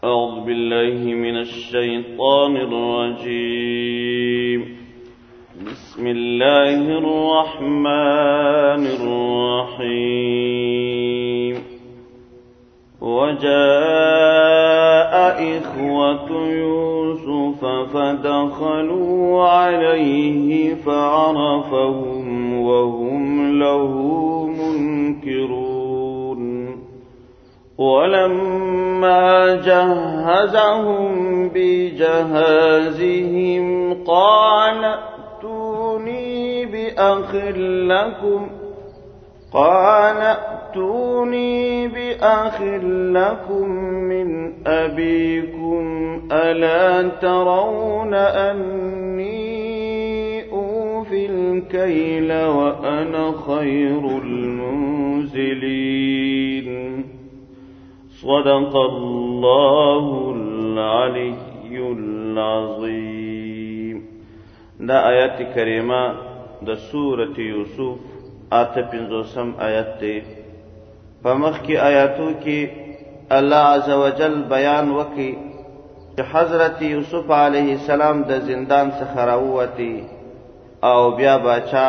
أعوذ بالله من الشيطان الرجيم. بسم الله الرحمن الرحيم. وجاء إخوة يوسف فدخلوا عليه فعرفهم وهم له منكرون. ولما جهزهم بجهازهم قال ائتوني بأخ لكم من أبيكم ألا ترون أني أوفي الكيل وأنا خير المنزلين. صدق الله العلي العظيم. دا آیات کریمه د سورة یوسف 58 آیت دی. په مخکې آیاتو کې الله عزوجل بیان وکړي چې حضرت یوسف علیه السلام د زندان څخه راووتی او بیا باچا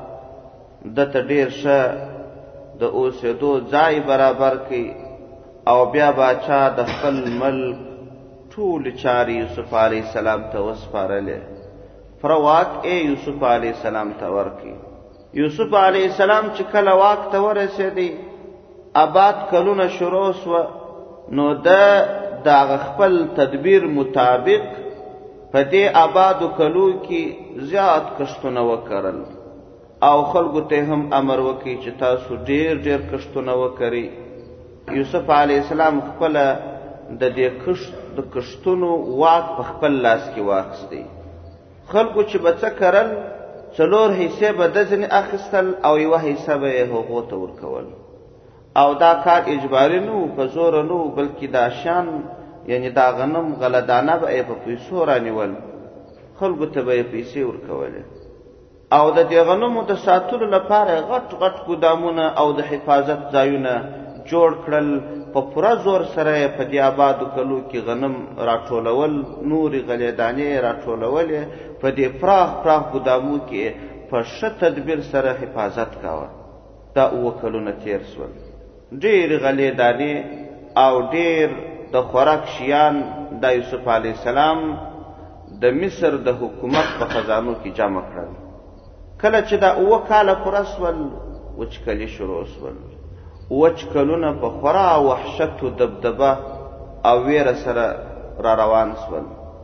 دته ډیر ښه د اوسېدو ځای برابر کړي او بیا باچا د خپل ملک ټول چارې یوسف علیه السلام ته وسپارلې. فرواک یوسف علیه السلام ته ورکړي. یوسف علیه السلام چې کله واک ته ورسېدی آباد کلونه شروع سوه، نو د خپل تدبیر مطابق په دې آبادو کلو کې زیات کښتونه وکرل او خلکو ته هم امر وکړي چې تاسو ډیر ډیر کښتونه وکړئ. یوسف علیه السلام خپل د دې کښتونو واک په خپل لاس کې واخیستی. خلکو چې به څه کرل 4 حصې به د ځینې اخیستل او 1 حصه به یې هغو ته ورکول. او دا کار اجباري نه و، په زوره نه و، بلکې دا شیان یعنی دا غنم غلدانه به یې په پیسو رانیول، خلکو ته به یې پیسې ورکولې. او د دې غنمو د ساتلو لپاره غټ غټ ګودامونه او د حفاظت ځایونه جوړ کړل. په پوره زور سره په دې آبادو کلو کې غنم راټولول، نورې غلېدانې راټولولې، په دې پراخ پراخ ګودامو کې په ښه تدبیر سره حفاظت کاوه. دا 7 کلونه تیر سول. ډېر غلېدانې او ډېر د خوراک شیان د یوسف علیه السلام د مصر د حکومت په خزانو کې جمع کړل. کله چې دا 7 کاله پوره سول، وچکلي شروع سول. وچکلونه په خورا وحشت و دبدبه او ویره سره را روان سول.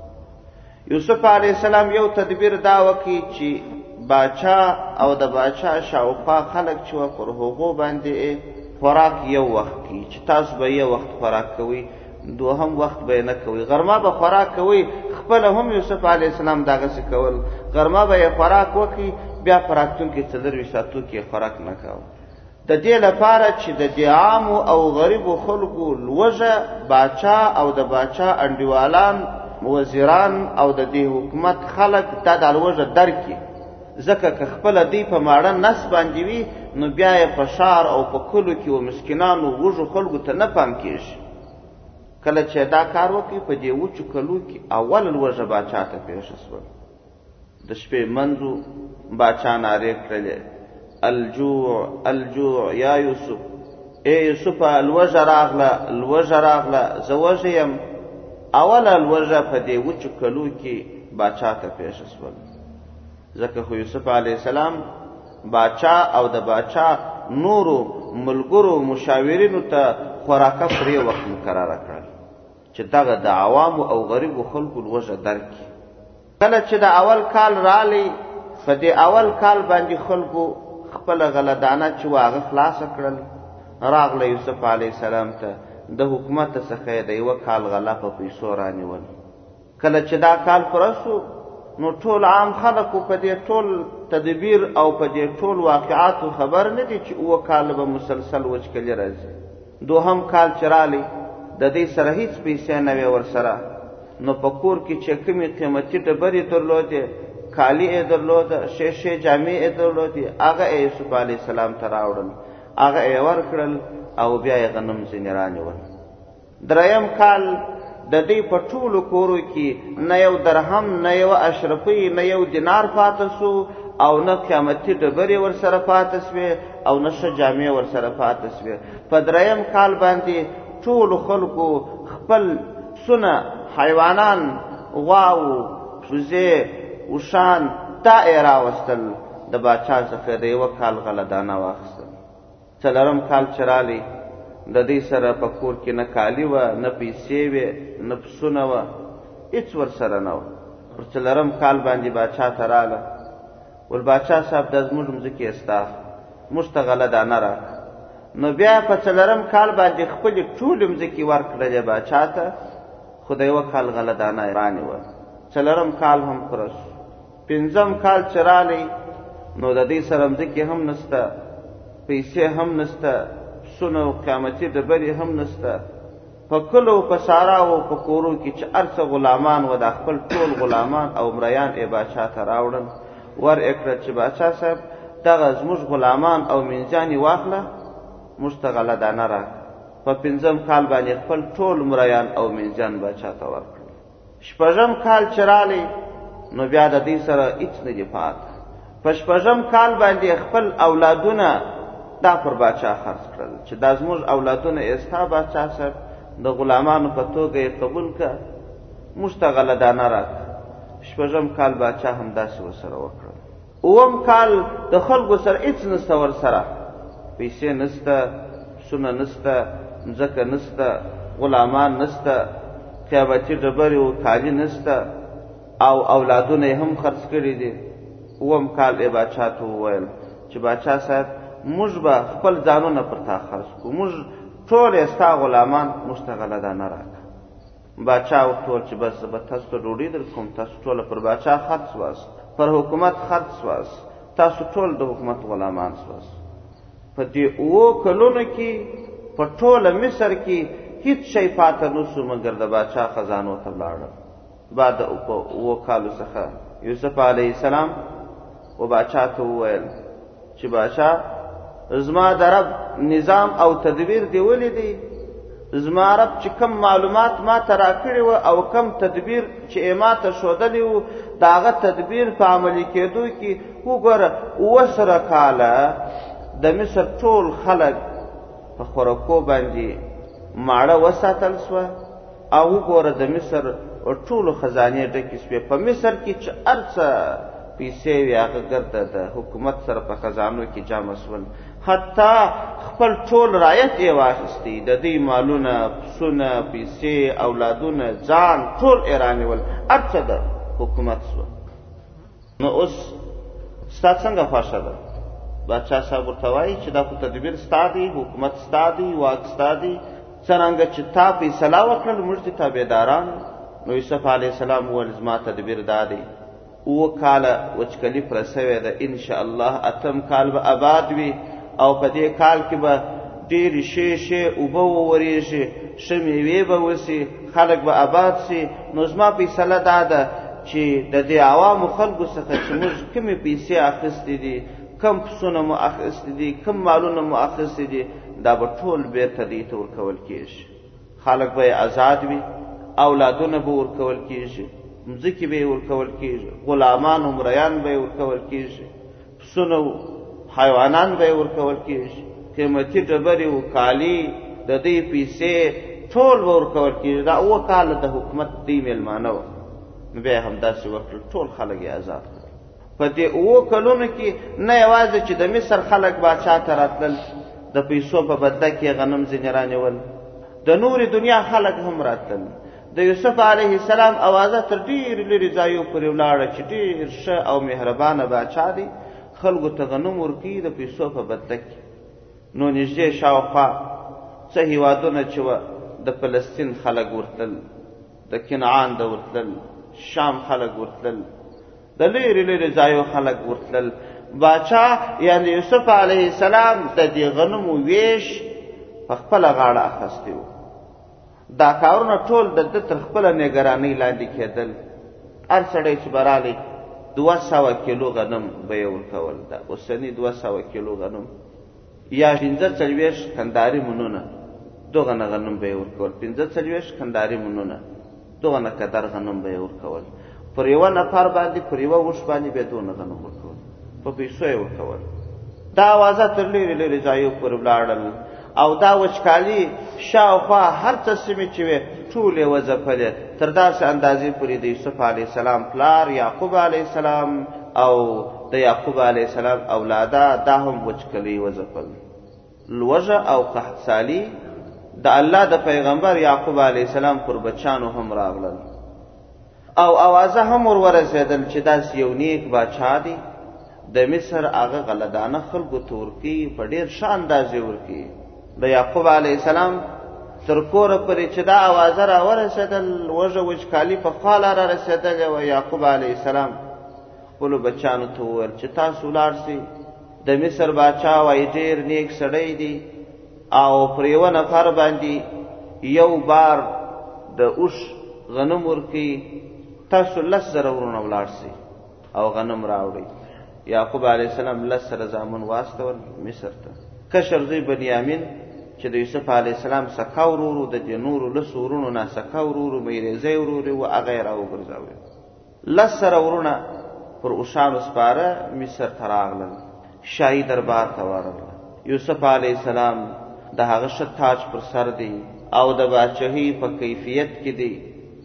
یوسف علیه السلام یو تدبیر دا وکړي چې باچا او د باچا شاوخوا خلک چې وه پر هغو باندې خوراک یو وخت کی چې تاسو به یو وخت خوراک کوئ، دوهم وخت به یې نه کوئ. غرمه به خوراک کوئ. خپله هم یوسف علیه السلام دغسې کول. غرمه به یې خوراک وکړي، بیا په راتلونکي 4 ساعتو کې یې خوراک نه کوه. د دې لپاره چې د دې عامو او غریبو خلکو لوږه باچا او د باچا انډیوالان، وزیران او د دې حکومت خلک دا د لوږه درکړي. ځکه که خپله دوی په ماړه نس باندې وي، نو بیا یې په ښار او په کلو کې و مسکینانو وږو خلکو ته نه پام کېږي. کله چې دا کار وکړي، په دې وچو کلو کې اول لوږه باچا ته پېښه سوه. د شپې منځو باچا نارې کړلې: الجوع الجوع یا یوسف، یوسفه لوږه راغله، لوږه راغله، زه وږی یم. اوله لوږه په دې وچو کلو کې باچا ته پېښه سول. ځکه خو یوسف علیه السلام باچا او د باچا نورو ملګرو مشاورینو ته خوراکه پرې وخت مقرره کړل چې دغه د عوامو او غریبو خلکو لوږه درکړي. کله چې د اول کال رالی، په دې اول کال باندې خلکو خپله غلدانه چې و هغه خلاصه کړل. راغله یوسف علیه السلام ته د حکومت څخه یې د 1 کال غله په پیسو رانیول. کله چې دا کال پوره سو، نو ټول عام خلکو په دې ټول تدبیر او په دې ټول واقعاتو خبر نه دي چې 7 کال به مسلسل وچکلي راځي. 2م کال چې رالی، د دې سره هیڅ پیسې نه وې ورسره. نو په کور کې چې کومې قیمتي ډبرې درلودې، کالی یې درلوده، شیشې جامې یې درلودې، هغه یوسف علیه السلام ته راوړل، هغه یې ورکړل او بیا یې غنم ځینې رانیول. 3م کال د دې په ټولو کورو کې نه یو درهم نه یو اشرفي نه یو دینار پاتې سو او نه قیامتي ډبرې ورسره پاتې سوې او نه ښه جامې ورسره پاتې سوې. په دریم کال باندې ټولو خلکو خپل سونه حیوانان غواو وزې اوښان دا یې راوستل د باچا څخه د یوه کال غله دانه واخیستل. څلورم کال چې رالی د دې سره په کور کې نه کالي وه نه پیسې وې نه پسونه وه هېڅ ورسره نه وه. پر څلورم کال باندې باچا ته راله ول باچا صاحب دا زموږ مځکې ستا موږ ته غله دانه راکړه. نو بیا په څلورم کال باندې خپلې ټولې مځکې ورکړلې باچا ته خو د یوه کال غله دانه یې رانیوه. څلورم کال هم پوره شو. پنځم کال چې رالی نو د دې سره مځکې هم نسته پیسې هم نسته پسونه او قیامتي ډبرې هم نسته. په کلو په ساراو په کورو کې چې هر څه غلامان و دا خپل ټول غلامان او مریان یې باچا ته راوړل. ور یې کړه چې باچا صاحب دغه زموږ غلامان او منځیان یې واخله موږ ته غله دانه راکړه. په پنځم کال باندې خپل ټول مریان او منځیان باچا ته ورکړل. شپږم کال چې رالی نو بیا د دې سره هېڅ نه دي پاته. په شپږم کال باندې خپل اولادونه دا پر باچا خرڅ کړل چې دا زموږ اولادونه یې ستا باچا صاحب د غلامانو په توګه یې قبول کړه موږ ته غله دانه راکړه. شپږم کال باچا همداسې ورسره وکړل. اووم کال د خلکو سره هېڅ نسته ورسره پیسې نسته پسونه نسته مځکه نسته غلامان نسته قیامتي ډبرې و کالي نسته او اولادونه یې هم خرڅ کړي دي. اووم کال یې باچا ته وویل چې باچا صاحب موږ به خپل ځانونه پر تا خرڅ کړو موږ ټول یې ستا غلامان موږ ته غله دانه راکړه. باچا ورته وویل چې بس زه به تاسو ته ډوډۍ در کوم تاسو ټوله پر باچا خرڅ سواست پر حکومت خرڅ سواست تاسو ټول د حکومت غلامان سواست. په دې اوو کلونو کې په ټوله مصر کې هیڅ شی پاته نه سو مګر د باچا خزانو ته لاړل. بعد په اوو کالو څخه یوسف علیه السلام و باچا ته وویل چې باچا زما د رب نظام او تدبیر دی ولیدی زما رب چې کم معلومات ما ته راکړي وه او کم تدبیر چې یې ما ته ښودلی و د هغه تدبیر په عملي کېدو کې وګوره 7 کاله د مصر ټول خلک په خوراکو باندې ماړه وساتل سوه او وګوره د مصر ټولو خزانې ډکې سوې. په مصر کې چې هر څه پیسې وې هغه ګرده د حکومت سره په خزانو کې جمع سول. حتی خپل ټول رایت یې واخیستی د دوی مالونه پسونه پیسې اولادونه ځان ټول یې رانیول هر څه د حکومت سوه. نو اوس ستا څنګه خوښه ده؟ باچا صاحب ورته وایي چې دا خو تدبیر ستا دی حکومت ستا دی واک ستا دی څرنګه چې تا فیصله وکړل موږ دې تابعداران. نو یوسف علیه السلام وویل زما تدبیر دا دی 7 کاله وچکلي پوره سوې ده انشاءالله 8م کال به آباد وي او په دې کال کې به ډېرې ښې اوبه وورېږي ښه میوې به وسي خلک به آباد سي. نو زما فیصله دا ده چې د دې عوامو خلکو څخه چې موږ کومې پیسې اخیستې دي کم پسونه مو اخیستې دي کم مالونه مو اخیستې دي دا به ټول بېرته دې ته ورکول کېږي. خلک به یې آزاد وي اولادونه به ورکول کېږي مځکې به یې ورکول کېږي غلامان او مریان به یې ورکول کېږي پسونه حیوانان به یې ورکول کېږي قیمتي ډبرې و کالي د دوی پیسې ټول به ورکول کېږي. دا 7 کاله د حکومت دوی میلمانه وه. نو بیا یې همداسې وکړل ټول خلک یې آزاد کړل. په دې 7 کلونو کې نه یوازې چې د مصر خلک باچا ته راتلل د پیسو په بدله کې غنم ځینې رانیول د نورې دنیا خلک هم راتلل. د یوسف علیه السلام اوازه تر ډېر لرې ځایو پورې ولاړه چې ډېر ښه او مهربانه باچا دی خلکو ته غنم ورکوي د پیسو په بدله کې. نو نږدې شاوخوا څه هیوادونه چې وه د فلسطین خلک ورتلل د کنعان د ورتلل شام خلک ورتلل د لرې لرې ځایو خلک ورتلل. باچا یعنې یوسف علیه السلام د دې غنمو ویش په خپله غاړه اخیستی و. دا کارونه ټول د ده تر خپله نګرانۍ لاندې کېدل. هر سړی چې به رالی 200 کیلو غنم به یې ورکول. دا اوسني 200 کیلو غنم یا 45 کنداري منونه دغه نه غنم به یې ورکول، 45 کنداري منونه، دغه نه قدر غنم به یې ورکول. پر یوه نفر باندې پر یوه اوښ باندې به دونه غنم ورکول، په پیسو یې ورکول. دا اوازه تر لرې لرې ځایو پورې ولاړل او دا وچکالي شاوخوا هر څه سیمې چې وې ټولې وځپلې، تر داسې اندازې پورې د یوسف علیه السلام پلار یعقوب علیه السلام او د یعقوب علیه السلام اولاده دا هم وچکلي وځپل. لوږه او قحطسالي د الله د پیغمبر یعقوب علیه السلام پر بچانو هم راغلل او اوازه هم ورورسېدل چې داسې یو نیک باچا دی د مصر هغه غلدانه خلکو ته ورکوي، په ډېر ښه اندازې ورکوي. د یعقوب علیه السلام تر کوره پورې چې دا اوازه راورسېدل، لوږه وچکالي په خوا را رسېدلې وه. یعقوب علیه السلام خپلو بچانو ته وویل چې تاسو ولاړ سئ، د مصر باچا وایي ډېر نیک سړی دی او پر یوه نفر باندې یو بار د اوښ غنم ورکوي، تاسو 10,000 ورونه ولاړ سئ او غنم راوړئ. یعقوب علیه السلام 10 زامن واستول مصر ته. کشر زوی بنیامین چې د یوسف علیه السلام سکا ورورو، د دې نورو 10 ورونو نه سکا ورورو، میریزی ورورو و هغه یې راوګرځاوه. 10 ورونه پر اوښانو سپاره مصر ته راغلل، شاهي دربار ته ورغله. یوسف علیه السلام د هغه ښه تاج پر سر دی او د باچهۍ په کیفیت کې دی.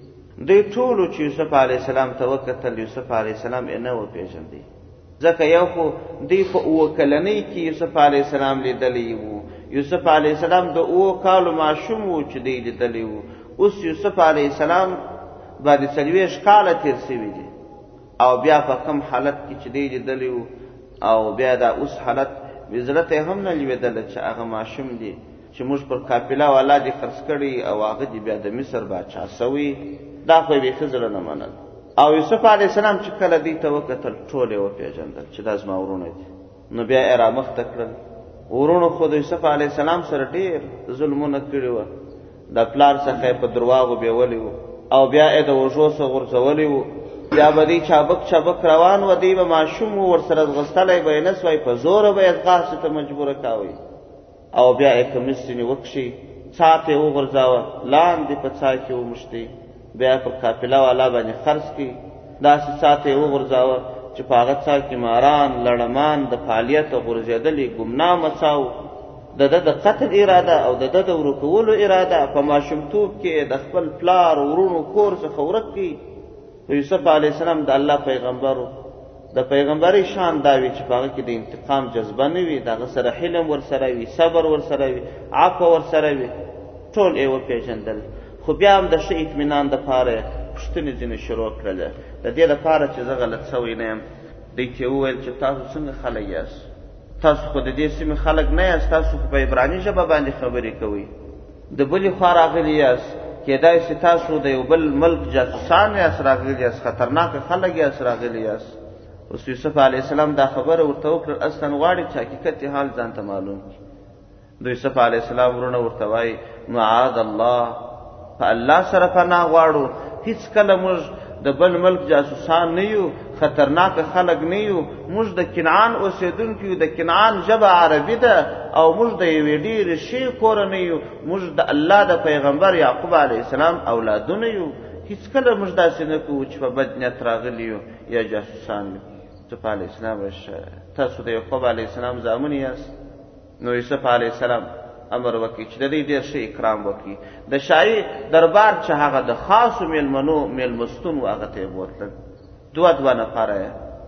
دوی ټولو چې یوسف علیه السلام ته وکتل، یوسف علیه السلام یې نه وپېژندی، ځکه یو خو دوی په 7 کلنۍ کې یوسف علیه السلام لیدلی وو. یوسف علیه السلام د 7 کالو ماشوم وو چې دوی لیدلی وو. اوس یوسف علیه السلام باندې 40 کاله تېر سوي دي او بیا په کم حالت کې چې دوی لیدلی وو او بیا دا اوس حالت زړه ته هم نه لوېدله چې هغه ماشوم دی چې موږ پر قافله والا دي خرڅ کړي او هغه دي بیا د مصر باچا سوی. دا خو یې بیخي زړه نه منل. او یوسف علیه السلام چې کله دوی ته وکتل، ټول یې وپېژندل چې دا زما ورونه دي. نو بیا یې رامخته کړل. ورونو خو د یوسف علیه السلام سره ډېر ظلمونه کړي وه، د پلار څخه یې په درواغو بیولی وو او بیا یې د وژو څخه غورځولی وو. بیا به دوی چابک چابک روان و، دوی به ماشوم و ورسره ځغستلی به یې نه سوی، په زوره به یې ځغاستې ته مجبوره کاوی. او بیا یې کمیس ځینې وکشي، څا ته یې وغورځاوه، لاندې په څا کې وموښتې، بیا پر قافله والا باندې خرڅ کړي، داسې څا ته یې وغورځاوه چې په هغه څا کې ماران لړمان د فعالیته غورځېدلې ګمنامه څا و. د ده د قتل اراده او د ده د ورکولو اراده په ماشومتوب کې د خپل پلار ورونو کور څخه ورک کړي. یوسف علیه السلام د الله پیغمبر و، د پیغمبري شان دا وي چې په هغه کې د انتقام جذبه نه وي، د هغه سره حلم ورسره وي، صبر ورسره وي، عفو ورسره وي. ټول یې وپېژندل. خو بیا هم د ښه اطمینان دپاره پوښتنې ځینې شروع کړله، د دې دپاره چې زه غلط سوی نه یم. دوی ته یې وویل چې تاسو څنګه خلک یاست؟ تاسو خو د دې سیمې خلک نه یاست، تاسو خو په عبراني ژبه باندې خبرې کوئ. د بلې خوا راغلي یاست، کېدای شي تاسو د یو بل ملک جاسوسان یاست راغلي یاست، خطرناکه خلک یاست راغلي یاست. اوس یوسف علیه السلام دا خبره ورته وکړل، اصلا غواړي چې حقیقت حال ځان ته معلوم کړي. د یوسف علیه السلام ورونه ورته وایي معاذ الله، په الله سره پناه غواړو، هیڅ کله موږ د بل ملک جاسوسان نه یو، خطرناک خلق نه یو، موږ د کنعان اوسیدونکو یو، د کنعان ژبه عربي ده او موږ د یوې ډېرې ښې کورنۍ یو، موږ د الله د پیغمبر یعقوب علیه السلام اولادونه یو، هیڅکله موږ داسې نه کوو چې په بد نیت راغلي یو یا جاسوسان یو. یوسف علیه السلام تاسو د یعقوب علیه السلام زامن یاست. نو یوسف علیه السلام امر وکړي چې د دې ډېر ښه اکرام وکړي. د شاهي دربار چې هغه د خاصو میلمنو میلمستون و هغه ته یې بوتلل. دوه نفره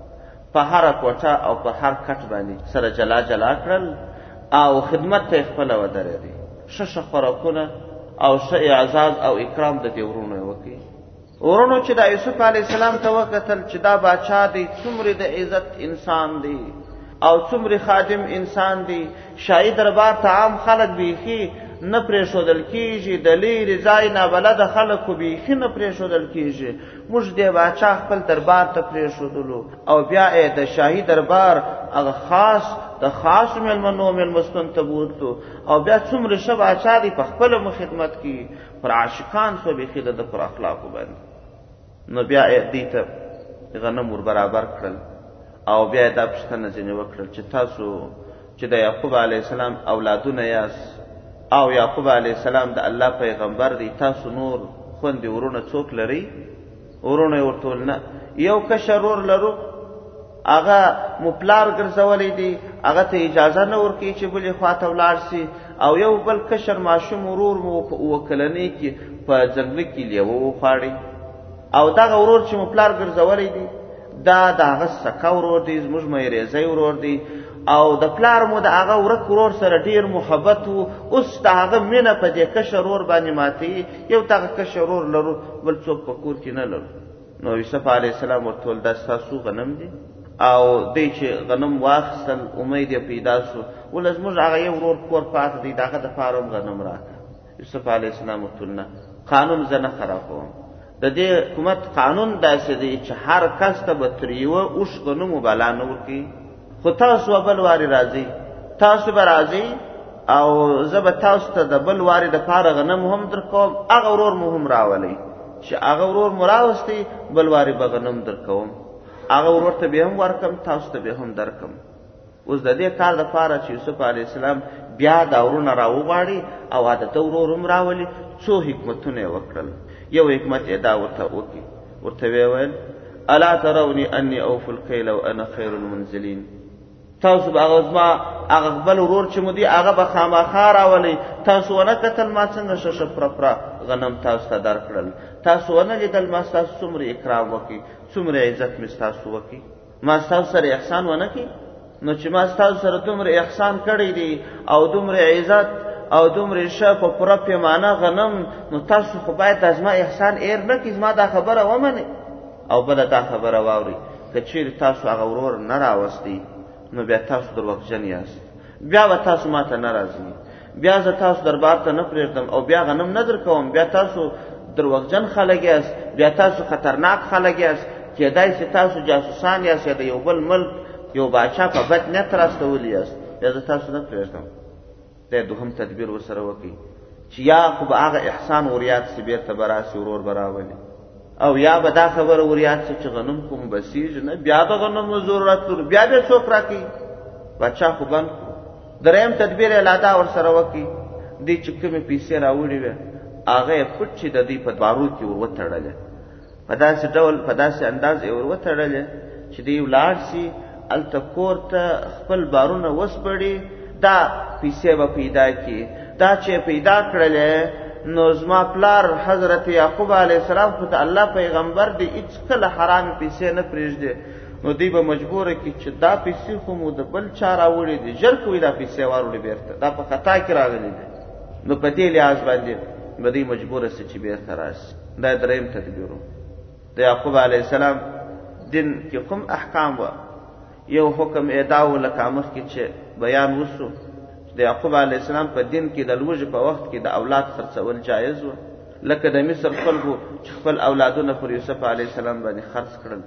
په هره کوټه او په هر کټ باندې سره جلا جلا کړل او خدمت ته یې خپله ودرېدی. ښه خوراکونه او ښه اعزاز او اکرام د دې ورونو یې وکړي. ورونو چې د یوسف علیه السلام ته وکتل چې دا باچا دی، څومره د عزت انسان دی او څومره خادم انسان دی، شاهي دربار ته عام خلک بیخي نه پرېښودل کېږي، د لرې ځای نابلده خلکو بیخي نه پرېښودل کېږي. موږ دې باچا خپل دربار ته پرېښودلو او بیا یې د شاهي دربار هغه د خاص میلمنو میلمستون ته بوتلو او بیا څومره ښه باچا دی، په خپله مو خدمت کوي، پر عاشقان سو بیخي د ده پر اخلاقو باندې. نو بیا یې دوی ته غنم ور برابر کړل او بیا یې دا پوښتنه ځینې وکړل چې تاسو چې د یعقوب علیه السلام اولادونه یاست، او یعقوب علیه السلام د الله پیغمبر دی، تاسو نور خوندې ورونه څوک لرئ؟ ورونه ورته ویل نه، یو کشر ورور لرو، هغه مو پلار ګرځولی دی، هغه ته اجازه نه ورکوي چې بلې خواته ولاړ سي، او یو بل کشر ماشوم ورور مو په 7 کلنۍ کې په ځنګله کې لیوه وخواړي، او دغه ورور چې مو پلار ګرځولی دی دا د هغه سکه ورور دی، زموږ میریزی ورور دی، او د پلار مو د هغه ورک ورور سره ډیر محبت و، اوس د هغه مینه په دې کشر ورور باندې ماتوي، یو دغه کشر ورور لرو، بل څوک په کور کې نه لرو. نو یوسف علیه السلام ورته ویل دا ستاسو غنم دي، او دی چې غنم واخیستل امید یې پیدا سو، ولې زموږ هغه یو ورور کور پاتې دی، د هغه دپاره هم غنم راکړه. یوسف علیه السلام ورته ویل نه، قانون زه نه خرابوم، د دې حکومت قانون داسې دی چې هر کس ته به تر یوه اوښ غنمو بلا نه ورکوي، خو تاسو بل وارې راځئ، تاسو به راځئ او زه به تاسو ته د بل وارې دپاره غنم هم در کوم، هغه ورور مو هم راولئ، چې هغه ورور مو راوستی بل وارې به غنم در کوم، هغه ورور ته به هم ورکم، تاسو ته به هم درکم. اوس د دې کار دپاره چې یوسف علیه السلام بیا دا ورونه راوغواړي او عادت ورور هم راولي، څو حکمتونه یې وکړل. یو حکمت یې دا ورته وکړي، ورته ویې ویل الا تروني انی اوفو الکیل وانا خیر المنزلین، تاسو به هغه زما هغه بل ورور چې مو دی هغه به خامخا راولئ، تاسو ونه کتل ما څنګه ښه پرپره غنم تاسو ته درکړل، تاسو ونه لیدل ما ستاسو څومره اکرام وکړي، څومره عزت مې ستاسو وکړي، ما ستاسو سره احسان ونه کړي؟ نو چې ما ستاسو سره دومره احسان کړی دی او دومره عزت او دومره ښه په پوره پیمانه غنم، نو تاسو خو باید از ما احسان ایر نه کړئ، زما دا خبره ومنئ. او بله دا خبره واورئ، که چیرې تاسو هغه ورور نه راوستی نو بیا تاسو دروغجن یاست، بیا به تاسو ما ته نه راځئ، بیا زه تاسو دربار ته نه پرېږدم او بیا غنم نه در کوم، بیا تاسو دروغجن خلک یاست، بیا تاسو خطرناک خلک یاست، کېدای شي تاسو جاسوسان یاست یا د یو بل ملک یو باچا په بد نیت راستولی یاست، بیا زه تاسو نه پرېږدم. دا دوهم تدبیر ورسره وکړي چې یا خو به هغه احسان وریاد سي بېرته به راسي ورور به راولي، او یا به دا خبره وریاد سي چې غنم کوم بسیږي نه، بیا به غنم ضرورت لرو، بیا به څوک راکوي، باچا خو بند کړو. دریم تدبیر یې لا دا ورسره وکړي، دی چې کومې پیسې راوړې وې هغه یې پټ چې د دوی په دوارو کې ور وتړلې، په داسې ډول په داسې انداز یې ور وتړلې چې دی ولاړ سي هلته کور ته خپل بارونه وسپړي، دا پیسې به پیدا کړي. دا چې پیدا کړلې نو زما پلار حضرت یعقوب علیه السلام خو د الله پیغمبر دی، هېڅکله حرامې پیسې نه پرېږدي، نو دوی به مجبوره کړي چې دا پیسې خو مو د بل چا راوړې دي، ژر کوئ دا پیسې واروړي بېرته، دا په خطا کې راغلي دي. نو په دې لحاظ باندې به دوی مجبوره سي چې بېرته راشي. دا دریم تدبیر و. د یعقوب علیه السلام دین کې کوم احکام و؟ یو حکم ادا و لکه مخکې چې بیان وسو، د یعقوب علیه السلام په دین کې د لوږې په وخت کې د اولاد خرڅول جایز و، لکه د مصر خلکو چې خپل اولادونه پر یوسف علیه السلام باندې خرڅ کړل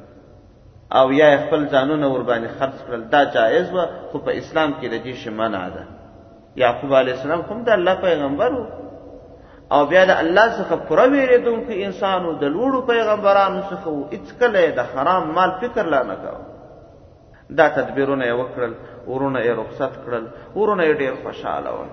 او یا خپل ځانونه ور باندې خرڅ کړل، دا جایز و، خو په اسلام کې د دې شی منع ده. یعقوب علیه السلام هم د الله پیغمبر و او بیا د الله څخه پوره ویرېدونکی انسان و، د لوړو پیغمبرانو څخه و، هېڅکله یې د حرام مال فکر لا نه کوه. دا تدبیرونه یې وکړل، ورونه یې رخصت کړل، ورونه یې ډېر خوشحاله ول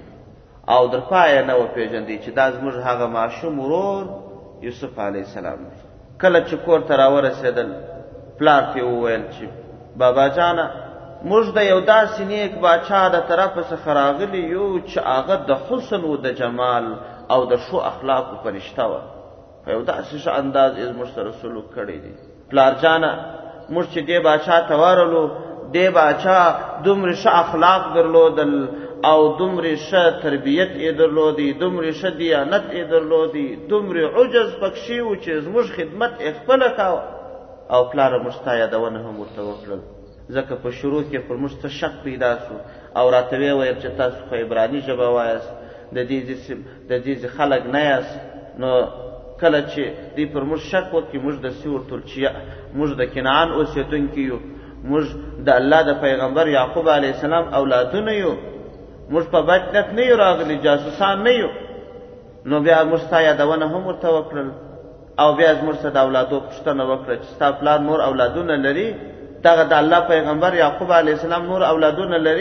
او در پایه نه وپېژندی چې دا زموږ هغه ماشوم ورور یوسف علیه السلام دی. کله چې کور ته راورسېدل پلار ته یې وویل چې بابا جانه موږ د یو داسې نیک باچا د طرفه څخه راغلي یو چې هغه د حسن و د جمال او د ښو اخلاقو فرشته وه، په یو داسې ښه انداز یې زموږ سره سلوک کړی دی. پلار جانه موږ چې دې باچا ته ورغلو، دې باچا دومره ښه اخلاق درلودل او دومره ښه تربیت یې درلودی، دومره ښه دیانت یې درلودی، دومره عجز پکښې و چې زموږ خدمت یې خپله کاوه. او پلاره موږ ستا یادونه هم ورته وکړل، ځکه په شروع کې پر موږ څه شک پیدا سو او راته ویې ویل چې تاسو خو عبراني ژبه وایاست، د دې خلک نه یاست. نو کله چې دوی پر موږ شک وکړي موږ داسې ورته ویل چې موږ د کنعان اوسېدونکي یو، موږ د الله د پیغمبر یعقوب علیه السلام اولادونه یو، موږ په بد نیت نه یو راغلي، جاسوسان نه یو. نو بیا موږ ستا یادونه هم ورته وکړل او بیا زموږ څخه د اولادو پوښتنه وکړه چې ستا پلار نور اولادونه لري؟ دغه د الله پیغمبر یعقوب علیه السلام نور اولادونه لري؟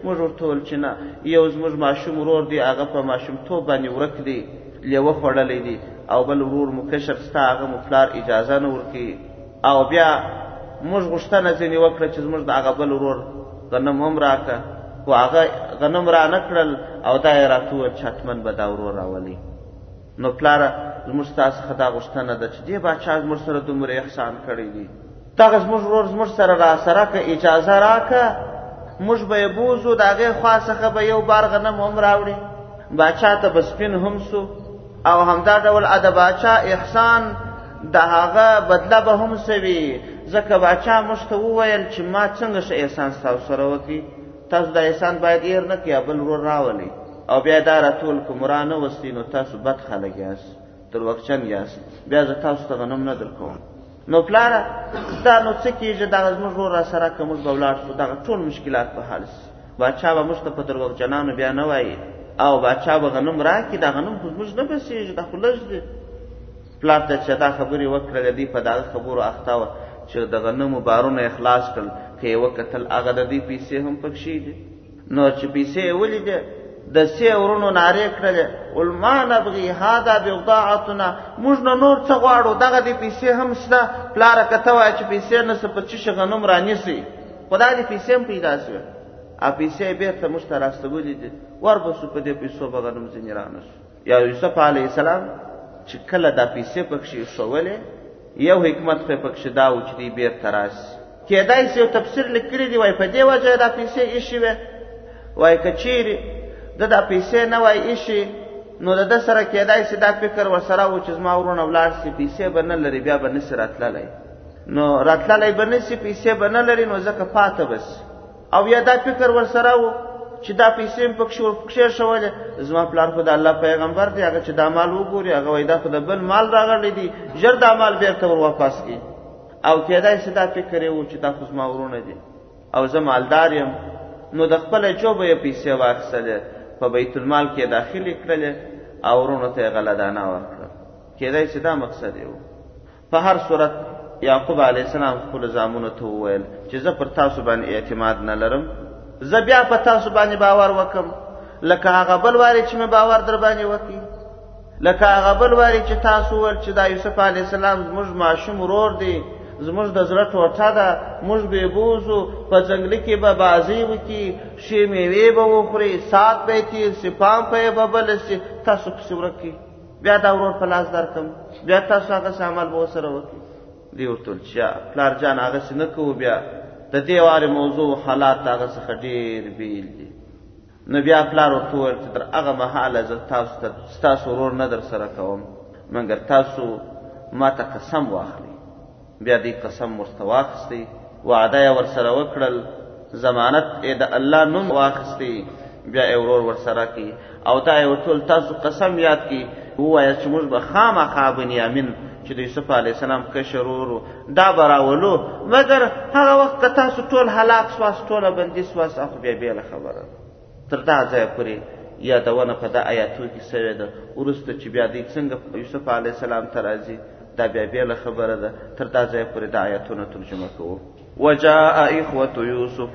موږ ورته وویل چې نه، یو زموږ ماشوم ورور دی، هغه په ماشومتوب باندې ورک دی، لیوه خوړلی دی، او بل ورور مو کشر ستا، هغه مو پلار اجازه نه ورکوي. او بیا موږ غوښتنه ځینې وکړه چې زموږ د هغه بل ورور غنم هم راکړه، خو هغه غنم را نه کړل او دا یې راته وویل چې حتمن به دا ورور راولي. نو پلاره زموږ ستا څخه دا غوښتنه ده چې دې باچا زموږ سره دومره احسان کړی دی، دغه زموږ ورور زموږ سره راسره که اجازه راکړه، موږ به یې بوځو، د هغې خوا څخه به یو بار غنم هم راوړي، باچا ته به سپین هم سو، او همدا ډول د باچا احسان د هغه بدله به هم سوي، ځکه باچا موږ ته وویل چې ما څنګه ښه احسان ستاسو سره وکړي، تاسو دا احسان باید هېر نه کړئ، بل ورور راولئ، او بیا دا راټول که مو را نه وستئ نو تاسو بد خلک یاست، دروغجن یاست، بیا زه تاسو ته غنم نه درکوم. نو پلاره دا نو څه کېږي، دغه زموږ ورور را سره که موږ به ولاړ شو، دغه ټول مشکلات به حل شي، باچا به موږ ته په دروغجنانو بیا نه وایي، او باچا به غنم راکړي، دا غنم خو زموږ نه بسېږي، دا خو لږ دی. پلار ته چې دا خبرې وکړلې، دوی په دغه خبرو اخته وه چې د غنمو بارونه یې خلاص کړل، که یې وکتل هغه د دوی پیسې هم پکښې دي. نو چې پیسې یې ولیدې، د سې ورونو نارې کړلې، ول ما نبغي هذا بضاعتنا، موږ نه نور څه غواړو، دغه دې پیسې هم شته، پلاره که ته وایې چې پیسې نسته په چشه غنم رانیسئ، خو دا دې پیسې هم پیدا شوې، او پیسې یې بېرته موږ ته راستولې دي، وربسو په دې پیسو به غنم ځینې رانسو. یا یوسف علیه السلام چې کله دا پیسې پکښې ښولې، یو حکمت پکښې دا و چې دوی بېرته راسي. کېدای شي یو تفسیر لیکلی دی، وایي په دې وجه یې دا پیسې ایښې وې، وایي که چیرې د دا پیسې نه وای ایښې، نو د ده سره کېدای شي دا فکر ورسره و چې زما ورونه ولاړ شي، پیسې به نه لري، بیا به نسي راتللی، نو راتللی به نسي، پیسې به نه لري، نو ځکه پاته به سي. او یا دا فکر ورسره و چې دا پیسې م پکښې ورکښېښولې، زما پلار خو د الله پیغمبر دی، هغه چې دا مال وګوري، هغه وایي دا خو د بل مال راغلی دی، ژر دا مال بېرته ور واپس کړي. او کېدای شي دا فکر یې و چې دا خو زما ورونه دي او زه مالدار یم، نو د خپله جوبه یې پیسې واخیستلې، په بیت المال کې داخلي کړلې، او ورونو ته یې غلهدانه ورکړه. کېدای شي دا مقصد یې و. په هر صورت یعقوب علیه السلام خپلو زامنو ته وویل چې زه پر تاسو باندې اعتماد نه لرم، زه بیا په تاسو باندې باور وکم، لکه هغه بل وارې چې مې باور در باندې وکړي، لکه هغه بل وارې چې تاسو وویل چې دا یوسف علیه السلام زموږ ماشوم ورور دی، زموږ د زړه ټوټه ده، موږ به یې بوځو، په ځنګلي کې به بازۍ وکړي، ښې میوې به وخوري، ساعت به یې تېر شي، پام په یې به بله شي، تاسو پسې ورک کړي، بیا دا ورور په لاس درکړم، بیا تاسو هغسې عمل به ورسره وکړي. دوی ورته ویل چې پلار جان هغسې نه کوو، بیا د دې وارې موضوع حالات د هغه څخه ډېر بېل دي. نو بیا پلار ورته وویل چې تر هغه مهاله زه تاسو ته ستاسو ورور نه در سره کوم، مګر تاسو ما ته قسم واخلئ. بیا دې قسم ورته واخیستی، وعده یې ورسره وکړل، ضمانت یې د الله نوم واخیستی، بیا یې ورور ورسره کړي، او دا یې ورته ویل تاسو قسم یاد کړئ، ووایاست چې موږ به خامخا بنیامین چې د یوسف علیه السلام کشر ورور دا به راولو، مګر هغه وخت که تاسو ټول هلاک سواست، ټوله بندي سواست، خو بیا بېله خبره. تر دا ځایه پورې یادونه په دا آیاتو کې سوې ده. وروسته چې بیا دوی څنګه یوسف علیه السلام ته راځي، دا بیا بېله خبره ده. تر دا ځایه پورې دا آیاتونه ترجمه کوو. وجاء اخوة یوسف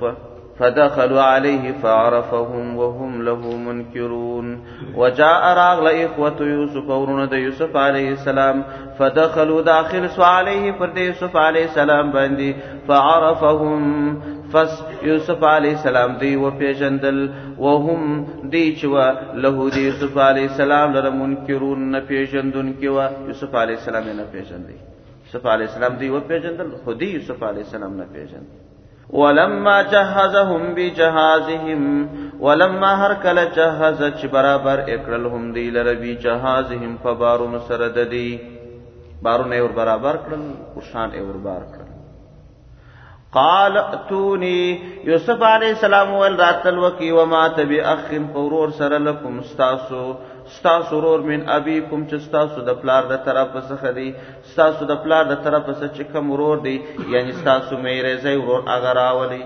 فدخلوا عليه فعرفهم وهم له منکرون. وجاء راغل اخوة یوسف، ورونه د یوسف علیه السلام، فدخلوا داخل سو علیه پر د یوسف علیه السلام باندې، فعرفهم فس یوسف علیه السلام دی و پیژندل، وهم دی چې و له دی یوسف علیه السلام لره منکرون نه پیژندونکي و، یوسف علیه السلام نه پیژندي، یوسف علیه السلام دی و پیژندل، خو دی یوسف علیه السلام نه پیژندي. ولما جهزهم بجهازهم، ولما هر کله جهز چې برابر اکړل هم دی لره بجهازهم په بارونو سره د دی، بارونه یې ور برابر کړل، اوښان یې ور بار کړل. قال اتونی، یوسف علیہ السلام ول راتل وکی وما تبی اخم پورور سره لکم ستاسو ورور من ابیکم چې ستاسو د پلار د طرف څخه دی، ستاسو د پلار د طرف څخه چې کوم ورور دی، یعنی ستاسو میرے زی ورور هغه راولی.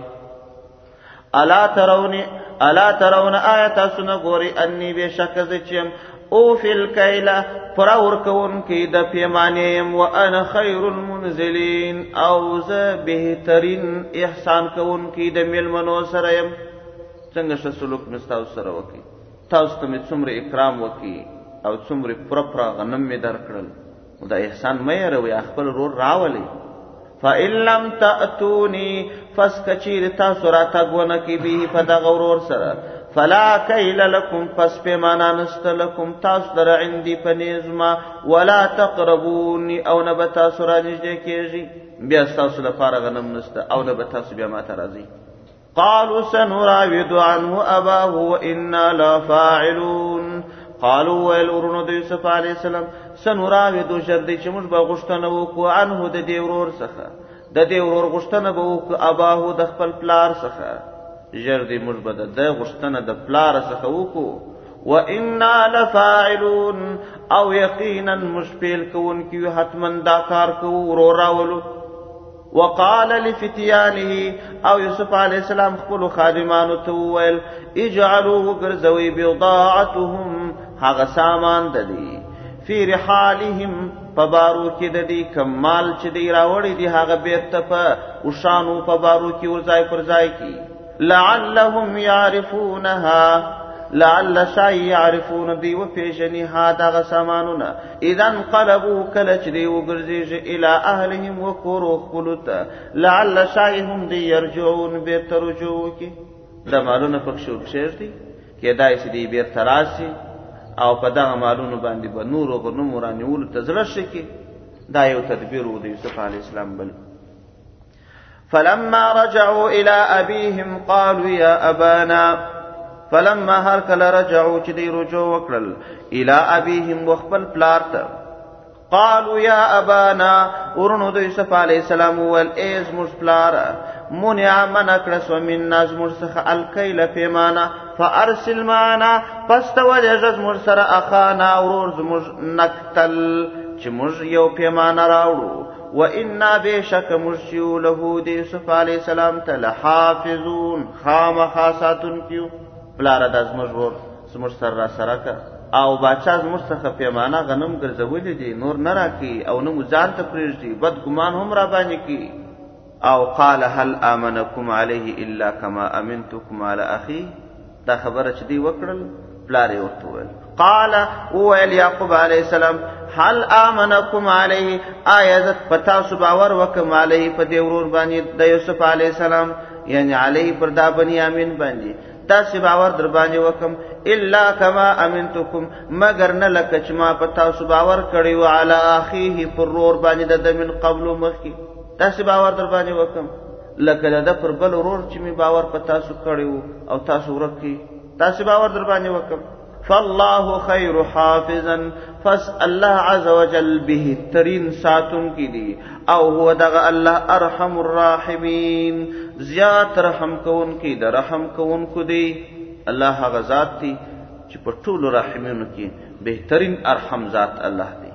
الا ترون آیت سن ګوري انی بشک زچم او فی الکیلا پرا ورکون کی د پیمانیم، وانا خیر المنزلین، او ز بهترین احسان کون کی د ملمنو سره يم. څنګه ښه سلوک مې تاسو سره وکړي، تاسو ته مې څومره اکرام وکړي او څومره پوره غنم مې درکړل، دا احسان مې هېروئ، خپل ورور راولئ. فإن لم تأتوني فاسکچیر تاسو راتګ ونه کې به په دغه ورور سره، فلا کیل لکم پس پیمانا نسته لکم تاسو در عندي په نظما، ولا تقربوني او نه به تاسو را نږدې کېږي، بیا ستاسو لپاره غنم نسته او نه به تاسو بیا ماته راځئ. قالوا سنراود عنه أباه وإنا لفاعلون. قالوا ویل ورونو د یوسف علیه السلام سنراود شردی چې موږ به غوښتنه وکړو عنه د دې ورور څخه، د دې ورور غوښتنه به وکړو اباه د خپل پلار څخه، ژردی موږ به د غوښتنه د پلار څخه وکړو. وإنا لفاعلون او یقینا مشپیل کوونکي یو حتما دا کار کوو ورور راولو. وقال لفتيانه او یوسف علیہ السلام خپل خادمانو ته وویل اجعلوا وګرځوي بضاعتهم هغه سامان د دي فی رحالهم په بارو کې د دې کمال چې دی راوړي دي هغه بیرته په وشانو په بارو کې ورځای پر ځای کی لعلهم يعرفونها لعل شای يعرفون دی و پیژنی ها دغه سامانونه اذا انقلبوا کله چې دی وګرځي الى اهلهم وکورو خپلته لعل شایهم دی يرجعون به ترجو کی د مالونه پکښو کشرتي کېدای شي دی بیرته راشي او په دغه مالونو باندې به نور او غنمو رانیول تزړه شي. دا یو تدبیر و د یوسف علی السلام بل. فلما رجعوا الى ابيهم قالوا يا ابانا فلما هر کله رجعوا چې دی رجوع وکړل الى ابيهم وخپل پلار ته قالوا يا ابانا ورنو د یوسف علی السلام ول ایز مش پلار منع من کړس ومن ناز مرسخ الکیل پیمانا فارسل معنا فاستوجز مرسر اخانا ورز مج نقتل چې مج یو پیمانا راوړو وإنا بشك مرشيو له د یوسف علی السلام ته لحافظون خامخاساتن کیو پلار د ازمجور سمر سر را سره او باچا زموږ څخه پیمانه غنم ګرځولې دي نور نه راکي او نه ځان ته پرېږدي بد ګمان هم را باندې کی. او قال هل امنكم عليه الا كما امنتكم على اخي دا خبره چې دی وکړل پلار یې ورته وویل قال ویل یعقوب علیه السلام هل امنكم عليه آیت پتا سو باور وکم علیه په دی ورور باندې د یوسف علیه السلام یعنی علیه پر دا بنیامین باندې دا سی باور در باندې وکم الا کما امنتکم مگر نه لکه چې ما پتا سو باور کړیو علی اخیه پر رور باندې د من قبل مخکی دا سی باور در باندې وکم لکه د پر بل رور چې می باور پتا سو کړیو او تاسو ورکی دا سی باور در باندې وکم. فالله خیر حافظا فس الله عز وجل به ترین ساتون کی دی او هو دغه الله ارحم الراحمین زیات رحم کون کی در رحم کون کو دی الله غزاد دی چې په ټولو رحمینو کې بهترین ارحم ذات الله دی.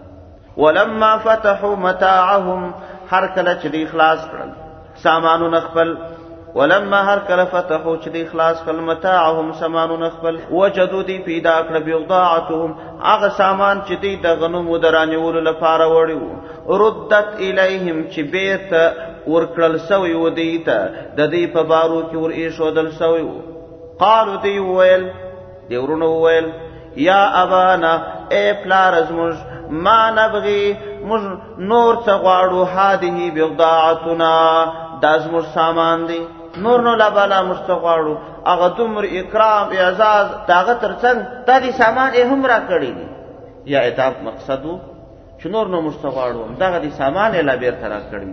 ولما فتحوا متاعهم هر کله چې دی خلاص کړل سامانو خپل ولما هر کله فتحوا چې دی خلاص کړل متاعهم سامانو خپل وجدوا دی پیدا کړ بضاعتهم هغه سامان چې دی د غنمو درانیولو لپاره وړو ردت الیهم چې بیرته ورکړل سوی و دی ته د دې په بارو کې ور ایښودل سوی و. قالو دی ویل دی ورونو ویل یا ابانا اے پلار زموږ ما نبغي موږ نور څه غواړو هذه بضاعتنا دا زموږ سامان دی نور نو لا بالا موږ څه غواړو هغه دومره اکرام اعزاز داغه ترڅنګ دا دي سامان یې هم را کړی دی یا اتاب مقصد چې نور نو موږ څه غواړو داغه دي سامان یې لا بیرته را کړی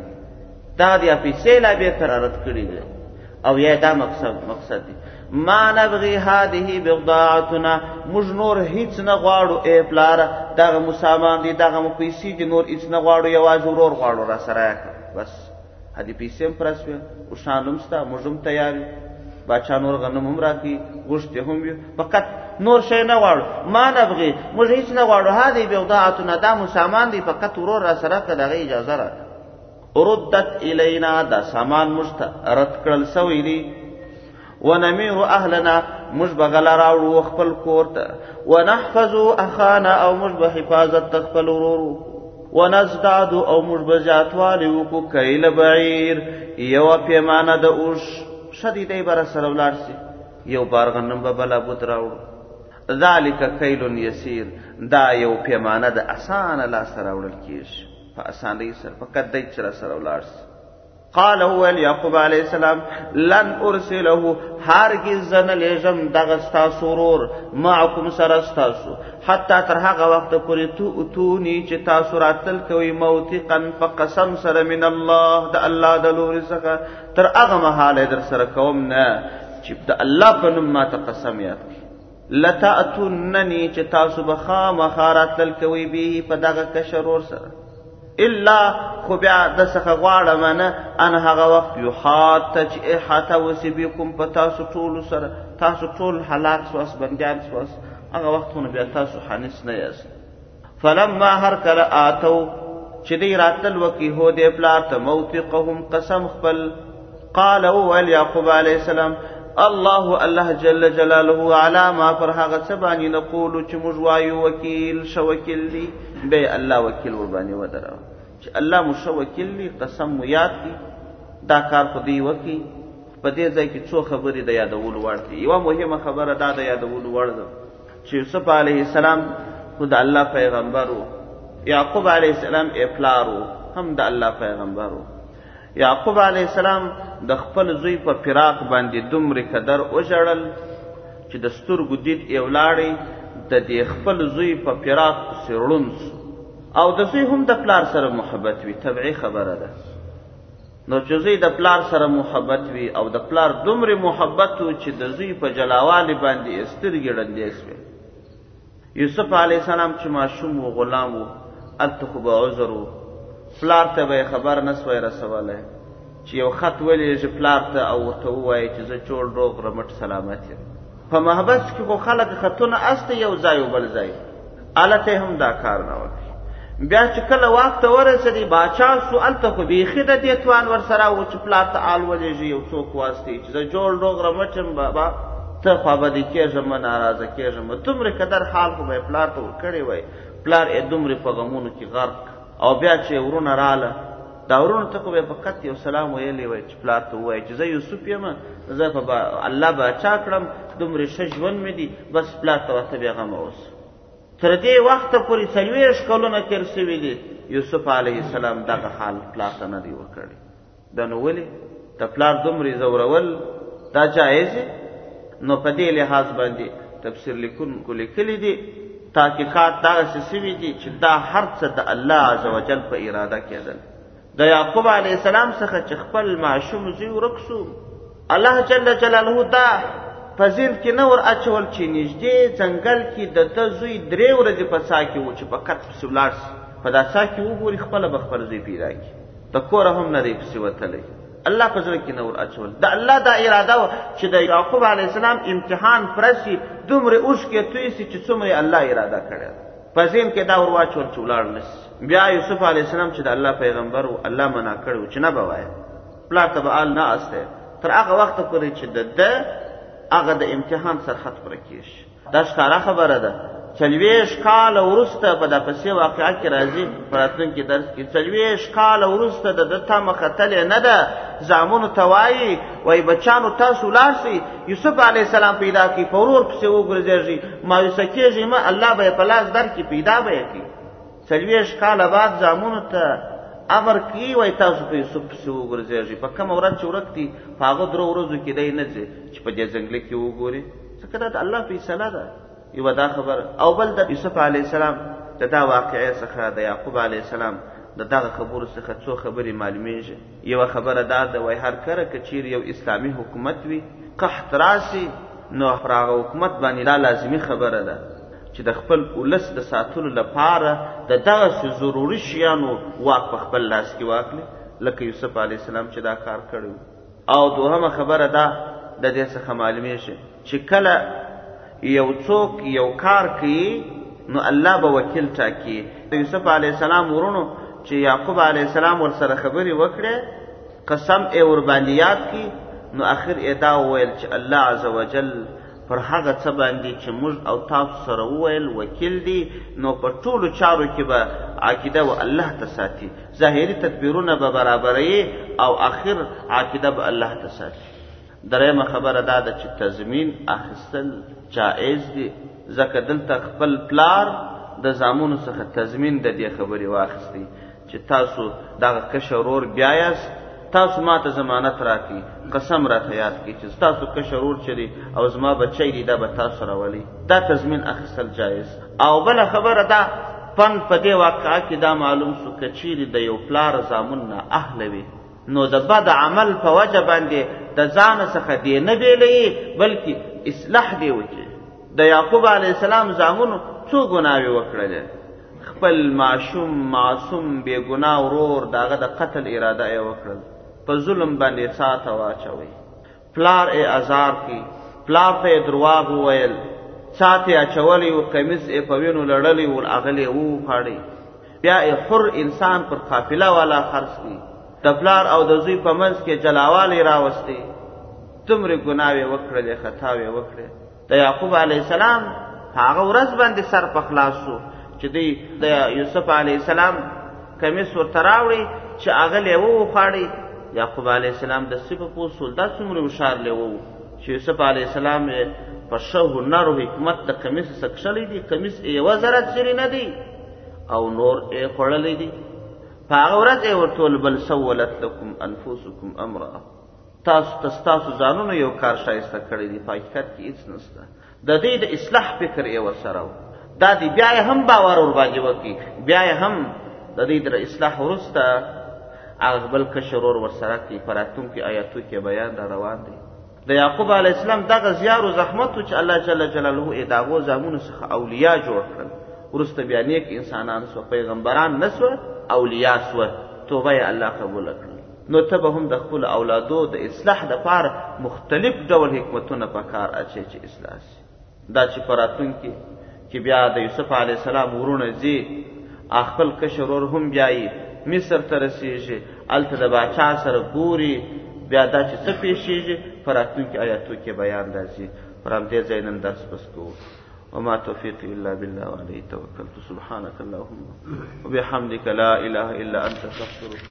دا دي پیسې لا بیرته را رد کړی دی او یا دا مقصد دی ما نبغي هذه بضاعتنا موږ نور هیڅ نه غواړو اے پلار دغه مسامان دي دغه مو پیسې دي نور هیڅ نه غواړو یوازې ورور غواړو را سره بس هدي پیسې هم پرسوي او شانم ستا موږ هم تیار باچا نور غنم هم راکي غوښته هم وي فقط نور شي نه غواړو ما نبغي موږ هیڅ نه غواړو هذه بضاعتنا دا مسامان دي فقط ورور را سره دغه اجازه را ردت الینا دا سامان مشت رد کړل سوی دی ونمير اهلنا مش بغلا راوړو خپل کور ته ونحفظ اخانا او مش به حفاظت خپل ورورو ونزداد او مش بزاتوالی وکو کیل بعیر یو پیمانه د اوش شدیدې بر سره ولارسي یو بار غنم به بلا بوت راوړو. ذالک کیل یسیر، دا یو پیمانه د اسانه لاسته راوړل کیږي، په اسانۍ سره، په قدۍ سره سره ولاړ سي. قال هو یعقوب علیہ السلام لن ارسله، هرگز زن لیږم دغه ستاسو ورور معکم سره ستاسو، حتی تر هغه وخت پورې تؤتوني چې تاسو راتل کوئ موثقا په قسم سره من الله، د الله د لوري څخه، تر هغه مهاله در سره کوم نه چې د الله په نوم ماته قسم یاد کړي. لتأتونني چې تاسو به خامخا راتلل کوئ به په دغه کشر ور سره، الا خو بیا د څخه غواړم نه ان هغه وخت یحاط چې احاطه وسي بكم په تاسو ټولو سره، تاسو ټول هلاک سواس، بندیان سواس، هغه وختونه بیا تاسو حانس نه یاست. فلما هر کله آتو چې دی راتل وکي هو دی پلار ته موثقهم قسم خپل، قال اول یعقوب علیہ السلام الله الله جل جلاله علی ما پر هغه څه باندې نقول چې موږ وایو وکیل شو وکیل دی، به الله وکیل ور باندې ودراو چې الله مو شو وکیل دی، قسم مو یاد کی، دا کار خو دی وکي. په دې ځای کې څو خبرې د یادولو وړ دي. یوه مهمه خبره دا د یادولو وړ ده چې یوسف علیه السلام خو د الله پیغمبر و، یعقوب علیه السلام پلار و، هم د الله پیغمبر و. یعقوب علیہ السلام د خپل زوی په فراق باندې دومره قدر وژړل چې د سترګو دید یې ولاړی، د دې خپل زوی په فراق سرړونس، او د زوی هم د پلار سره محبت وي، طبیعي خبره ده. نو چې زوی د پلار سره محبت وي او د پلار دومره محبت و چې د زوی په جلاوالي باندې سترګې ړندې شوې. یوسف علیه السلام چې ماشوم و، غلام و، هلته خو به عذر و، پلار ته به خبر نسوی رسولی چې یو خط ولیږي پلار ته او ورته ووایي چې زه جوړ روغ رمټ سلامت یم. په محبت کې خو خلک خطونه استه یو ځای و بل ځای، هلته هم دا کار نه وکړي. بیا چې کله واک ته ورسېدی باچا سو، هلته خو بیخي د دې توان ورسره و چې پلار ته آل ولیږي یو څوک واستوي چې زه جوړ روغ رمټ یم، بابا ته خوابدي کېږم، ناراضه کېږم. دومره قدر حال خو به یې پلار ته ورکړی وی، پلار یې دومره په غمونو کې غرق. او بیا چې ورونه رااله، دا ورونه ته خو به یې فقط یو سلام ویلی وی چې پلار ته ووایي چې زه یوسف یم، زه په الله باچا کړم، دومره ښه ژوند مې دی، بس پلار ته ورته بېغمه اوسه. تر دې وخته پورې 40 کلونه تېر سوي دي، یوسف علیه السلام دغه حال پلار ته نه دی ورکړی. دا نو ولې د پلار دومره ځورول دا جایز؟ نو په دې لحاظ باندې تفسیر لیکونکو لیکلي دي، تحقیقات دغسې سوي دي چې دا هر څه د الله عز وجل په اراده کېدل. د یعقوب علیه السلام څخه چې خپل معشوم زوی ورک سو، الله جل جلاله دا په ذهن کې نه ور اچول چې نږدې ځنګل کې د ده زوی 3 ورځې په څاه کې و چې په کټ پسې ولاړ سي، په دا څاه کې وګوري خپله به خپل زوی پیدا کړي، د کوره هم نه دی پسې وتلی. الله په زړه کې نه ور اچول. د الله دا اراده وه چې د یعقوب علیه السلام امتحان پرسي، دومره اوښکې توی سي چې څومره الله اراده کړې، په ذهن کې دا ور واچول چې ولاړ نه سي. بیا یوسف علیه السلام چې د الله پیغمبر و، الله منع کړی و چې نه به وایه، پلار ته به آل نه استی تر هغه وخته پورې چې د ده هغه د امتحان سرحد پوره کېږي. دا ښکاره خبره ده. 40 کاله وروسته په دپسې واقعه کې راځي په راتلونکي درس کې، 40 کاله وروسته د ده تمه ختلې نه ده. زامنو ته وایي وایي بچانو تاسو ولاړ سئ، یوسف علیه السلام پیدا کړي، په ورور پسې وګرځېږي، مایوسه کېږي مه، الله به یې په لاس درکړي، پیدا به یې کړي. 40 کاله بعد زامنو ته امر کوي وایي تاسو په یوسف پسې وګرځېږي، په کومه ورځ چې ورک دي په هغه 3 ورځو کې دی نه ځي چې په دې ځنګله کې وګوري، ځکه دا د الله فیصله ده. یوه دا خبره، او بل د یوسف علیه السلام د دا واقعې څخه د یعقوب علیه السلام د دغه خبرو څخه څو خبرې معلومیږي. یوه خبره دا ده وایي هر کله که چیرې یو اسلامي حکومت وي، قحط راسي، نو پر هغه حکومت باندې دا لازمي خبره ده چې د خپل ولس د ساتلو لپاره د دغسې ضروري شیانو واک په خپل لاس کې واخلي، لکه یوسف علیه السلام چې دا کار کړی. او دوهمه خبره دا د دې څخه معلومیږي چې کله یو څوک یو کار کوي نو الله به وکیل ټاکي. د یوسف علیه السلام ورونو چې یعقوب علیه السلام ورسره خبرې وکړې، قسم یې ورباندې یاد کړي، نو اخر یې دا وویل چې الله عز وجل پر هغه څه باندې چې موږ او تاسو سره وویل وکیل دی، نو په ټولو چارو کې به عقیده و الله ته ساتي، ظاهري تدبیرونه به برابروي او آخر عقیده به الله ته ساتي. درېمه خبره دا ده چې تضمین اخیستل جائز دي، ځکه دلته خپل پلار د زامنو څخه تضمین د دې خبرې واخیستی چې تاسو دغه کشر ورور بیا یاست، تاسو ما ته ضمانت راکړئ، قسم راته یاد کړئ چې ستاسو کشر ورور چې دی او زما بچی دی دا به تاسو راولئ. دا تضمین اخیستل جایز. او بله خبره دا پن په دې واقعه کې دا معلوم سو که چیرې د یو پلار زامن نه اهله وي نو د بد عمل په وجه باندې د ځان څخه دې نه بیلوي بلکې اصلاح دې وکړي. د یعقوب علیه السلام زامنو څو ګناوې وکړلې، خپل معصوم بې ګناه ورور د هغه د قتل اراده یې وکړل، په ظلم باندې ساته واچوئ، پلار یې ازار کړي، پلار ته یې درواغ وویل، ساته یې اچولی و، کمیس یې په وینو لړلی و، هغه یې ووپاړئ، بیا یې حر انسان پر قافله والا خرڅ کړي، د پلار او د زوی په منځ کې جلاوالی راوستی. دومرې ګناوې وکړلې، خطاوې وکړې. د یعقوب علیه السلام هغه ورځ باندې سر په خلاص شو چې دوی د یوسف علیه السلام کمیس ورته راوړي چې هغه یې ووپاړئ. یعقوب علیه السلام د څه په پوه شول، دا څومره هوښیار لیوه و چې یوسف علیه السلام یې په ښه هنر و حکمت د کمیس څخه کښلی دی، کمیس یې یوه ذره څیرې نه دی او نور یې خوړلی دی. په هغه ورځ یې ورته وویل بل سولت لکم انفسکم امرا، تاسو ته ستاسو ځانونو یو کار ښایسته کړی دی، په حقیقت کې هېڅ نشته. د دې د اصلاح فکر یې ورسره و، دا دی بیا یې هم باور ورباندې وکړي، بیا یې هم د دې د اصلاح وروسته هغه بل کشر ورور ورسره کړي. په راتلونکي آیاتو کې بیان را روان دی. د یعقوب علیه السلام دغه زیار و زحمت و چې الله جل جلاله یې د هغو زامنو څخه اولیا جوړ کړل. وروسته بیا نیک انسانان سوه، پیغمبران نه سوه، اولیا سوه، توبه یې الله قبوله کړل. نو ته به هم د خپلو اولادو د اصلاح دپاره مختلف ډول حکمتونه په کار اچوې چې اصلاح شي. دا چې په راتلونکي کې بیا د یوسف علیه السلام ورونه ځي، خپل کشر ورور هم بیایي، مصر ته رسېږي، هلته د باچا سره ګوري، بیا دا چې څه پیښېږي په راتلونکي آیاتو کې بیان راځي. پر همدې ځای نن درس بس کوو. وما توفيقي إلا بالله وعليه توكلت. سبحانك اللهم وبحمدك لا إله إلا أنت استغفرك.